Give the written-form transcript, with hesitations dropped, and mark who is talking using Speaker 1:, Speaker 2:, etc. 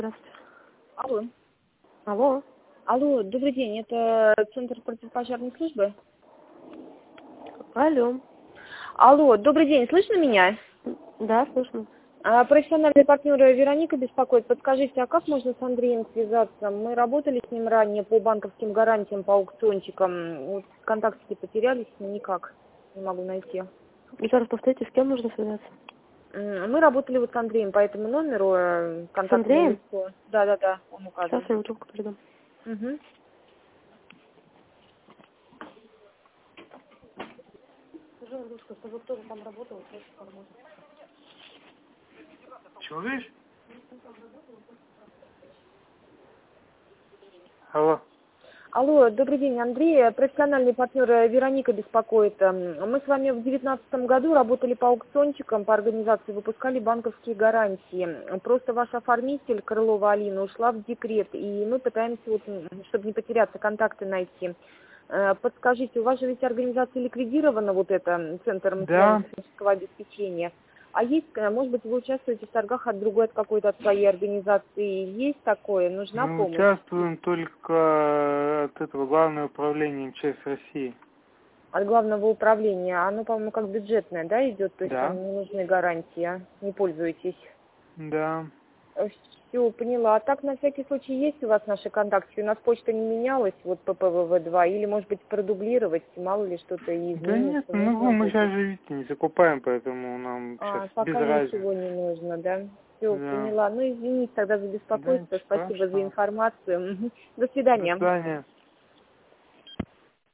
Speaker 1: Здравствуйте.
Speaker 2: Алло.
Speaker 1: Алло.
Speaker 2: Алло, добрый день, это Центр противопожарной службы?
Speaker 1: Алло.
Speaker 2: Алло, добрый день, слышно меня?
Speaker 1: Да, слышно.
Speaker 2: Профессиональный партнер Вероника беспокоит. Подскажите, а как можно с Андреем связаться? Мы работали с ним ранее по банковским гарантиям, по аукциончикам. Вот контактики потерялись, но никак не могу найти.
Speaker 1: Еще раз повторите, с кем нужно связаться?
Speaker 2: Мы работали вот с Андреем по этому номеру,
Speaker 1: С
Speaker 2: контактное
Speaker 1: Андреем?
Speaker 2: лицо. Да, он
Speaker 1: Сейчас
Speaker 2: указан.
Speaker 1: я ему трубку передам.
Speaker 2: Угу.
Speaker 1: Скажи, Андрюшка, что вот тоже там работал, просто поработал.
Speaker 3: Чего говоришь? Алло.
Speaker 2: Алло, добрый день, Андрей. Профессиональный партнер Вероника беспокоит. Мы с вами в 2019 году работали по аукциончикам, по организации, выпускали банковские гарантии. Просто ваш оформитель, Крылова Алина, ушла в декрет, и мы пытаемся, вот, чтобы не потеряться, контакты найти. Подскажите, у вас же ведь организация ликвидирована, вот это, Центр
Speaker 3: Да.
Speaker 2: материально-технического обеспечения. А есть, может быть, вы участвуете в торгах от другой, от какой-то от своей организации? Есть такое? Нужна
Speaker 3: Мы
Speaker 2: помощь?
Speaker 3: участвуем только от этого Главного управления МЧС России.
Speaker 2: От главного управления. Оно, по-моему, как бюджетное, да, идет? То есть
Speaker 3: Да.
Speaker 2: там не нужны гарантии, не пользуетесь.
Speaker 3: Да.
Speaker 2: Все, поняла. А так, на всякий случай, есть у вас наши контакты? У нас почта не менялась, вот ППВВ-2, или, может быть, продублировать, мало ли что-то и
Speaker 3: Да нет,
Speaker 2: изменится. Нужно
Speaker 3: мы сейчас
Speaker 2: будет?
Speaker 3: же, видите, не закупаем, поэтому нам сейчас без
Speaker 2: Пока
Speaker 3: разницы.
Speaker 2: ничего не нужно, да? Все,
Speaker 3: Да.
Speaker 2: поняла. Ну, извините тогда за
Speaker 3: Да,
Speaker 2: беспокойство.
Speaker 3: ничего
Speaker 2: Спасибо за
Speaker 3: страшного.
Speaker 2: информацию. Мгм. До
Speaker 3: До
Speaker 2: свидания.
Speaker 3: свидания.